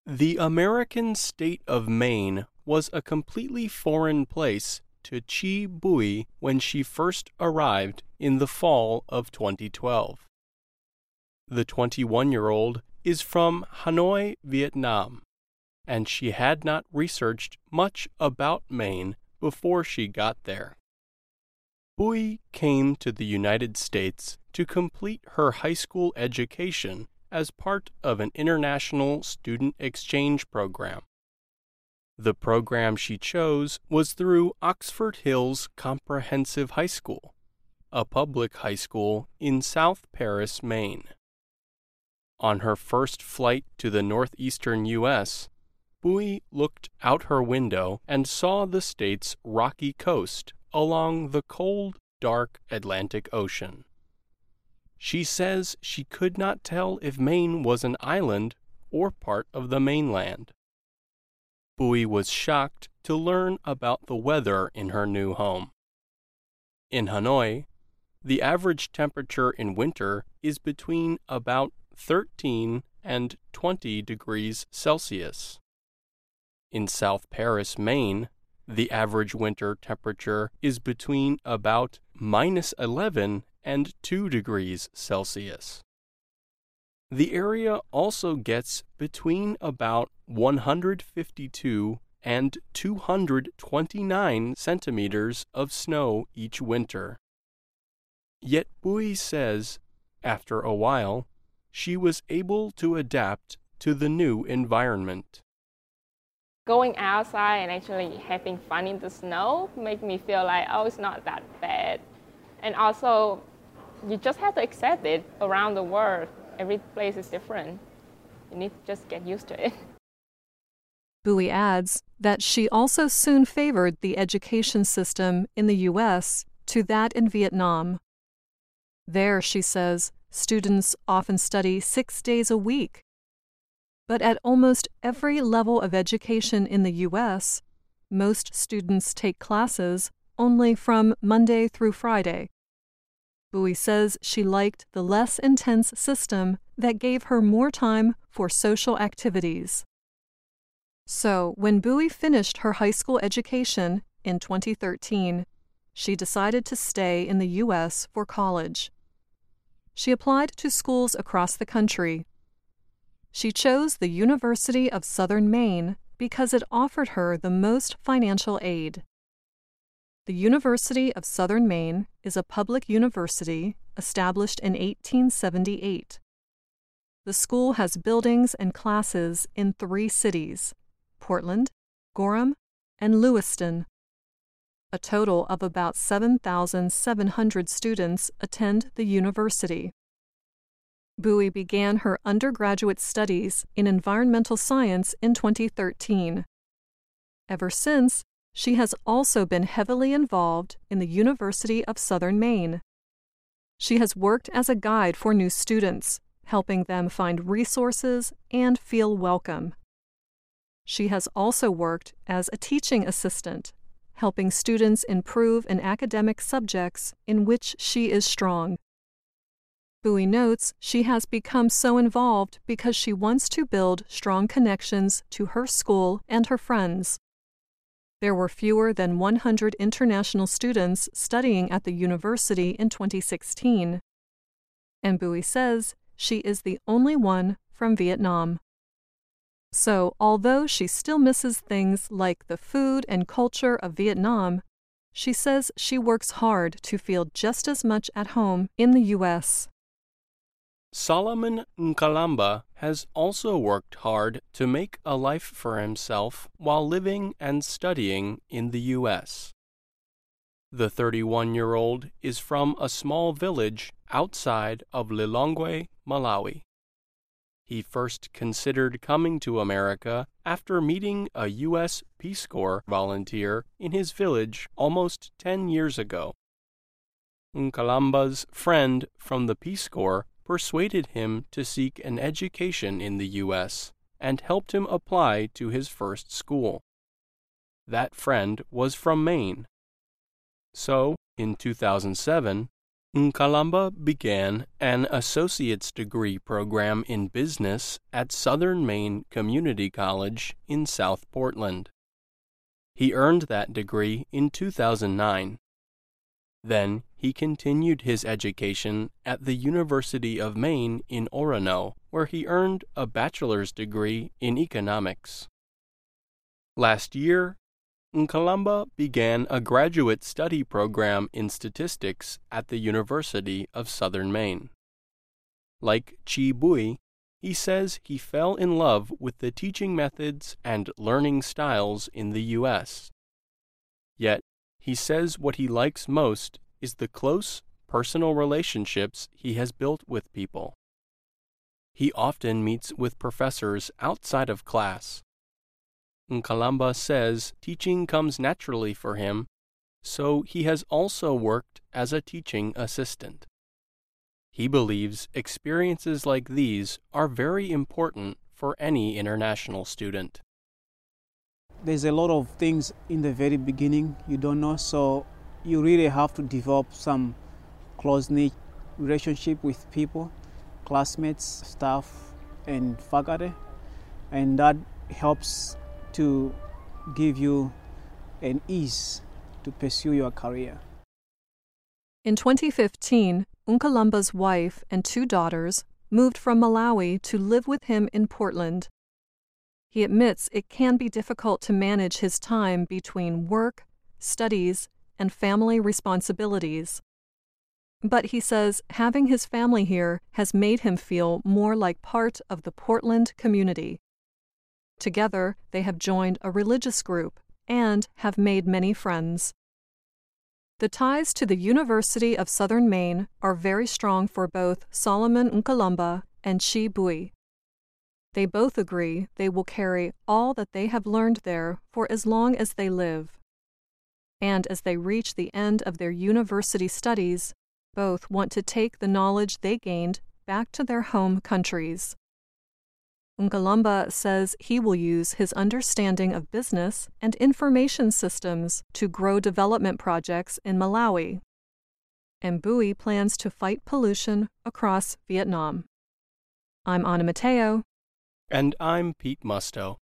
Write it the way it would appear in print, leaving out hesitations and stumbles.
The American state of Maine was a completely foreign place to Chi Bui when she first arrived in the fall of 2012. The 21-year-old is from Hanoi, Vietnam, and she had not researched much about Maine before she got there. Bui came to the United States to complete her high school education as part of an international student exchange program. The program she chose was through Oxford Hills Comprehensive High School, a public high school in South Paris, Maine. On her first flight to the northeastern U.S., Bui looked out her window and saw the state's rocky coast along the cold, dark Atlantic Ocean. She says she could not tell if Maine was an island or part of the mainland. Bui was shocked to learn about the weather in her new home. In Hanoi, the average temperature in winter is between about 13 and 20 degrees Celsius. In South Paris, Maine, the average winter temperature is between about -11 and 2 degrees Celsius. The area also gets between about 152 and 229 centimeters of snow each winter. Yet Bui says, after a while, she was able to adapt to the new environment. Going outside and actually having fun in the snow make me feel like, oh, it's not that bad. And also, you just have to accept it around the world. Every place is different. You need to just get used to it. Bui adds that she also soon favored the education system in the U.S. to that in Vietnam. There, she says, students often study 6 days a week. But at almost every level of education in the U.S., most students take classes only from Monday through Friday. Bui says she liked the less intense system that gave her more time for social activities. So, when Bui finished her high school education in 2013, she decided to stay in the U.S. for college. She applied to schools across the country. She chose the University of Southern Maine because it offered her the most financial aid. The University of Southern Maine is a public university established in 1878. The school has buildings and classes in 3 cities, Portland, Gorham, and Lewiston. A total of about 7,700 students attend the university. Bui began her undergraduate studies in environmental science in 2013. Ever since, she has also been heavily involved in the University of Southern Maine. She has worked as a guide for new students, helping them find resources and feel welcome. She has also worked as a teaching assistant, helping students improve in academic subjects in which she is strong. Bui notes she has become so involved because she wants to build strong connections to her school and her friends. There were fewer than 100 international students studying at the university in 2016. And Bui says she is the only one from Vietnam. So, although she still misses things like the food and culture of Vietnam, she says she works hard to feel just as much at home in the U.S. Solomon Nkalamba has also worked hard to make a life for himself while living and studying in the U.S. The 31-year-old is from a small village outside of Lilongwe, Malawi. He first considered coming to America after meeting a U.S. Peace Corps volunteer in his village almost 10 years ago. Nkalamba's friend from the Peace Corps persuaded him to seek an education in the U.S. and helped him apply to his first school. That friend was from Maine. So, in 2007, Nkalamba began an associate's degree program in business at Southern Maine Community College in South Portland. He earned that degree in 2009. Then he continued his education at the University of Maine in Orono, where he earned a bachelor's degree in economics. Last year, Nkalamba began a graduate study program in statistics at the University of Southern Maine. Like Chi Bui, he says he fell in love with the teaching methods and learning styles in the U.S. Yet, he says what he likes most is the close, personal relationships he has built with people. He often meets with professors outside of class. Nkalamba says teaching comes naturally for him, so he has also worked as a teaching assistant. He believes experiences like these are very important for any international student. There's a lot of things in the very beginning you don't know, so you really have to develop some close-knit relationship with people, classmates, staff, and faculty, and that helps to give you an ease to pursue your career. In 2015, Nkalamba's wife and 2 daughters moved from Malawi to live with him in Portland. He admits it can be difficult to manage his time between work, studies, and family responsibilities. But he says having his family here has made him feel more like part of the Portland community. Together, they have joined a religious group and have made many friends. The ties to the University of Southern Maine are very strong for both Solomon Nkalamba and Chi Bui. They both agree they will carry all that they have learned there for as long as they live. And as they reach the end of their university studies, both want to take the knowledge they gained back to their home countries. Nkalamba says he will use his understanding of business and information systems to grow development projects in Malawi. And Bui plans to fight pollution across Vietnam. I'm Ana Mateo. And I'm Pete Musto.